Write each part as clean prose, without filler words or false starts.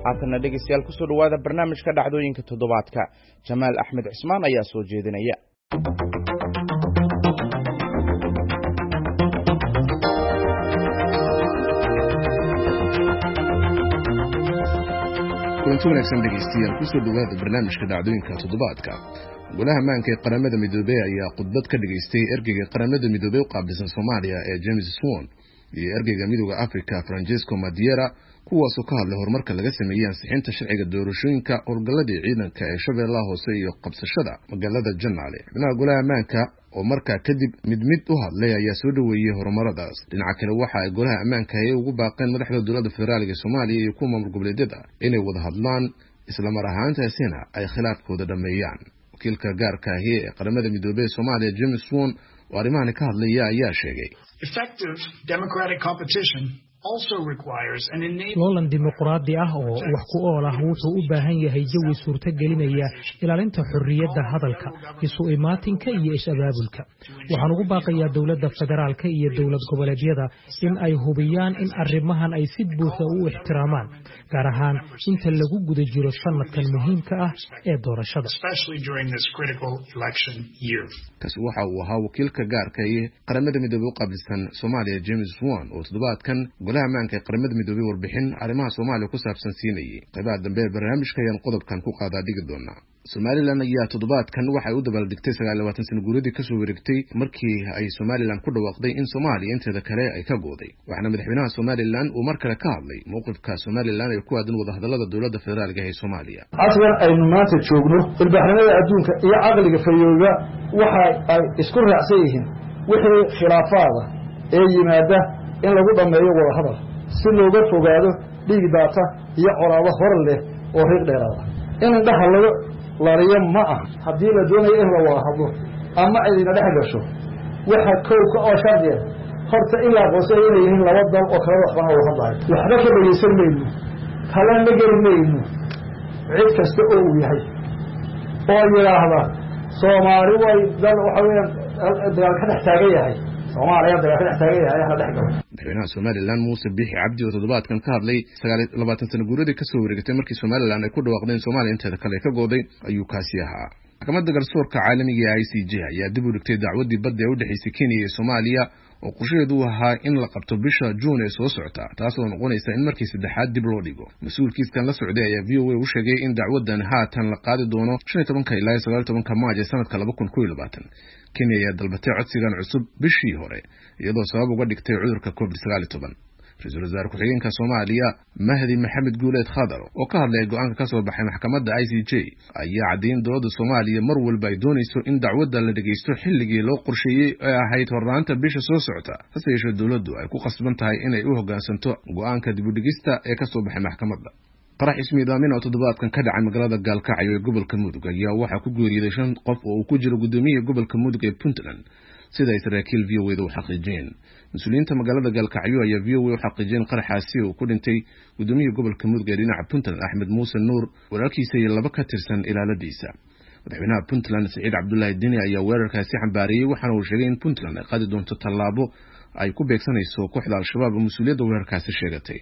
haatana dhegeystayaal kusoo dhawaada barnaamijka dhacdooyinka toddobaadka. Jamaal Axmed Cismaan ayaa soo jeedinaya. kulanti wanaagsan dhegeystayaal kusoo dhawaada barnaamijka dhacdooyinka toddobaadka. golaha ammaanka ee qaramada midoobay ayaa khudbad ka dhageystay ergeyga qaramada midoobay u qaabilsan Soomaaliya ee James Swan iyo ergeyga midowga Afrika Francesco Madiera, kuwaasoo ka hadlay horumarka laga sameeyay ansixinta sharciga doorashooyinka howlgalladii ciidanka ee Shabeellaha Hoose iyo qabsashada magaalada Janaale. xubnaha golaha ammaanka oo markaa kadib mid u hadlay ayaa soo dhaweeyay horumaradaas. dhinaca kale waxa ay golaha ammaanka ay ugu baaqeen madaxda dowladda federaalka Soomaaliya iyo kuwa maamul goboleedyada inay wada hadlaan isla mar ahaantaasina ay khilaafkooda dhameeyaan. wakiilka gaarka ah ee qaramada midoobay Soomaaliya James Swan oo arrimahan ka hadlaya ayaa sheegay effective democratic competition also requires an innate loolan dimuqraadi ah oo wax ku ool ah wuxuu u baahan yahay jawi suurtagelinaya ilaalinta xorriyadda hadalka, isu imaatinka iyo is-abaabulka. waxaan ugu baaqayaa dowladda federaalka iyo dowlad goboleedyada in ay hubiyaan in arrimahan ay si buuxda u ixtiraamaan, gaar ahaan inta lagu guda jiro sanadkan muhiimka ah ee doorashada. kaasi waxa uu ahaa wakiilka gaarka ee qaramada midoobay u qaabilsan Soomaaliya James Swan oo toddobaadkan golaha ammaanka ee qaramada midoobay warbixin arrimaha Soomaaliya ku saabsan siinayay. qaybaha dambe ee barnaamijka ayaan qodobkan ku qaadaa dhigi doonaa. Somaliland ayaa toddobaadkan waxay u dabaaldegtay 29 sano guuradii kasoo wareegtay markii ay Somaliland ku dhawaaqday in Soomaaliya inteeda kale ay ka gooday. waxaana madaxweynaha Somaliland uu mar kale ka hadlay mowqifka Somaliland ee ku aadan wadahadallada dowladda federaalka ee Soomaaliya. aslan aynu maanta joogno ilbaaxnimada adduunka iyo caqliga fayooga waxa ay isku raacsan yihiin wixii khilaafaada ee yimaada in lagu dhameeyo wada hadal si looga fogaado dhiig daata iyo colaado hor leh oo riiq dheeraada. in indhaha laga lariyo ma aha haddii la doonayo in la wada hadlo ama cidina dhex gasho waxa kowka oo shardiya horta in la aqoonsado inay yihiin laba dal oo kala waxbana wada hadlayo. waxba ka dhageysan mayno, kalana geli mayno cid kasta oo uu yahay oo yidhaahda Soomaali way dal waxa weeyaan dagaal ka dhex taagan yahay Soomaaliya dagaal ka dhex taagan yahay la dhex galo. madaxweynaha Somaliland Muuse Biixi Cabdi oo toddobaadkan ka hadlay 29 sano guuradii kasoo wareegtay markii Somaliland ay ku dhawaaqdeen Soomaaliya inteeda kale ka gooday ayuu kaasi ahaa. maxkamadda garsoorka caalamiga ee ICJ ayaa dib u dhigtay dacwadii badda ee u dhaxaysay Kenya iyo Soomaaliya oo qorshadeedu ahaa in la qabto bisha June ee soo socota, taasoo noqonaysa in markii saddexaad dib loo dhigo. mas-uulkiiskan la socday ayaa VOA u sheegay in dacwadan haatan la qaadi doono 15 ilaa 19 Maaj sanadka 2020. Kenya ayaa dalbatay codsigan cusub bishii hore iyadoo sabab uga dhigtay cudurka COVID-19. Ra'iisul Wasaare ku-xigeenka Soomaaliya Mahdi Maxamed Guuleed Khadar oo ka hadlay go'aanka ka soo baxay maxkamadda ICJ ayaa caddeyn dowladda Soomaaliya mar walba ay doonayso in dacwadda la dhageysto xilligii loo qorsheeyay ee ahayd horraanta bisha soo socota. hase yeeshee dowladdu ay ku qasban tahay inay u hoggaansanto go'aanka dib u dhigista ee ka soo baxay maxkamadda. qarax ismiidaamin oo toddobaadkan ka dhacay magaalada Gaalkacyo ee gobolka Mudug ayaa waxaa ku geeriyooday 5 qof oo uu ku jiro gudoomiyaha gobolka Mudug ee Puntland, sida saraakiil VOA u xaqiijiyeen. mas-uuliyiinta magaalada Gaalkacyo ayaa VOA u xaqiijiyeen qaraxaasi oo ku dhintay gudoomiyaha gobolka Mudug ee dhinaca Puntland Axmed Muuse Nuur, walaalkiisa iyo 2 ka tirsan ilaaladiisa. madaxweynaha Puntland Saciid Cabdullaahi Dini ayaa weerarkaasi xambaariyay, waxaana uu sheegay in Puntland ay qaadi doonto tallaabo ay ku beegsanayso kooxda Al-Shabaab oo mas'uuliyadda weerarkaasi sheegatay.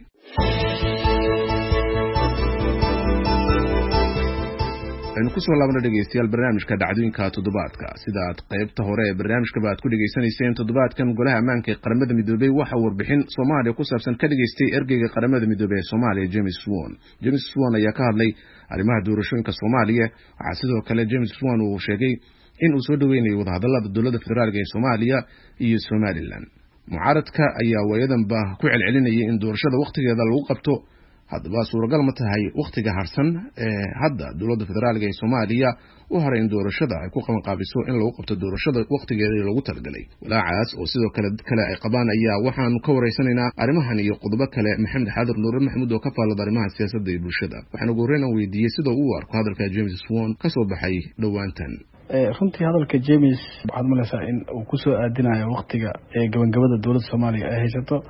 aynu ku soo laabana dhegeystayaal barnaamijka dhacdooyinka toddobaadka. sida aad qaybta hore ee barnaamijka baad ku dhageysanayseen, toddobaadkan golaha ammaanka ee qaramada midoobay waxa warbixin Soomaaliya ku saabsan ka dhageystay ergeyga qaramada midoobay ee Soomaaliya James Swan. James Swan ayaa ka hadlay arrimaha doorashooyinka Soomaaliya. waxaa sidoo kale James Swan uu sheegay in uu soo dhaweynayo wadahadallada dowladda federaalka ee Soomaaliya iyo Somaliland. mucaaradka ayaa waayadanba ku celcelinayay in doorashada waqtigeeda lagu qabto. haddaba suuragal ma tahay waqtiga harsan ee hadda dowladda federaalka ee Soomaaliya u haray in doorashada ay ku qabanqaabiso in lagu qabto doorashada waqtigeeda lagu talagalay? walaacaas oo sidoo kale ay qabaan ayaa waxaan ka wareysanaynaa arrimahan iyo qodobo kale Maxamed Xaadir Nuur Maxamuud oo ka faallada arrimaha siyaasadda iyo bulshada. waxaan ugu horreyn weydiiyay sida uu u arko hadalka James Swan ka soo baxay dhawaantan. runtii hadalka James waxaad malaysaa in uu ku soo aadinayo waqtiga ee gabagabada dowladda Soomaaliya ay haysato,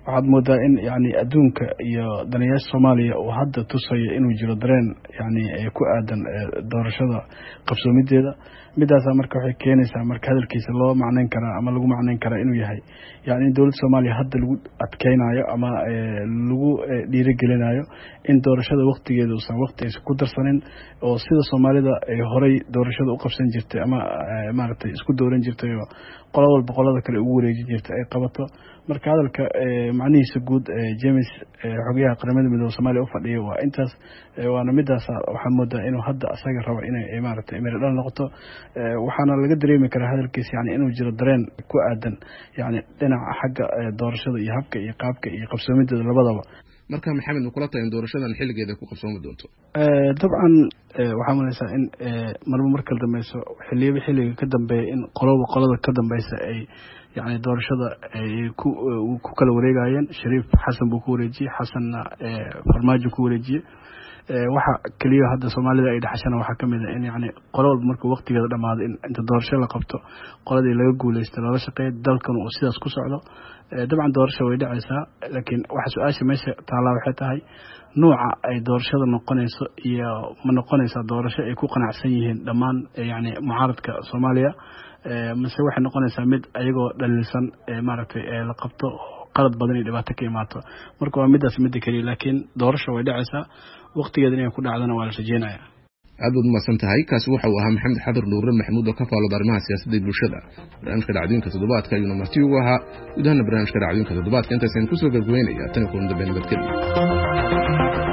waxaad moodaa in yani adduunka iyo danayaasha Soomaaliya uu hadda tusayo inuu jiro dareen yani ku aadan doorashada qabsoomideeda midaas marka waxay keenaysaa marka hadalkiisa loo macnayn karaa ama lagu macnayn karaa inuu yahay yani dawladda Soomaaliya hadda lagu adkeynayo ama lagu dhiirigelinayo in doorashada waqtigeeda uusan waqtigiisa ku darsanin oo sida Soomaalida ay horay doorashada u qabsan jirtay ama maaragtay isku dooran jirtay oo qolo walba qolada kale ugu wareejin jirtay ay qabato marka hadalka macnihiisa guud James xogayaha qaramada midowga Soomaaliya u fadhiyo waa intaas waana midaas waxaan moodaa inuu hadda asaga rabo inay maaragtay meel dhal noqoto waxaana laga dareemi karaa hadalkiisa yani inuu jiro dareen ku aadan yani dhinaca xagga doorashada iyo habka iyo qaabka iyo qabsoomideeda labadaba marka maxamed ma kula tahay doorashadan xilligeeda ku qabsoomi doonto dabcan waxaa muuqata in marba marka dambayso xilliga ka dambeeya in qolada ka dambaysa ay yani doorashada ay ku kala wareegayeen Shariif Xasan buu ku wareejiyay Xasanna Farmaajo ku wareejiyay waxa kaliya hadda Soomaalida ay dhaxashana waxa kamid ah in yani qolada marka waqtigeeda dhamaado in inta doorasho la qabto qoladii laga guuleystay lala shaqeeyo dalkan uu sidaas ku socdo dabcan doorasho way dhacaysaa laakiin waxa su'aasha meesha taala waxay tahay nooca ay doorashada noqonayso iyo ma noqonaysaa doorasho ay ku qanacsan yihiin dhammaan yani mucaaradka Soomaaliya mise waxay noqonaysaa mid ayagoo dhalisan maaragtay la qabto qalad badan iyo dhibaato ka imaato marka waa midaas mid kaliya laakiin doorasho way dhacaysaa waqtigeeda inay ku dhacdana waa la rajeynayaa aad baad umahadsan tahay kaasi waxa uu ahaa maxamed xadir nuure maxamuud oo ka faallooda arrimaha siyaasadda bulshada barnaamijka dhacdooyinka toddobaadka ayuuna marti ugu ahaa gudaha barnaamijka dhacdooyinka toddobaadka intaasaynu kusoo gabagabeynaya tan kulan dambe nabadgelyo